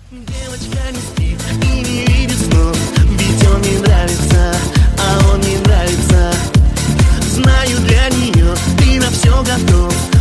Девочка не спит и не видит снов, ведь он ей нравится, а он не нравится. Знаю, для нее ты на все готов.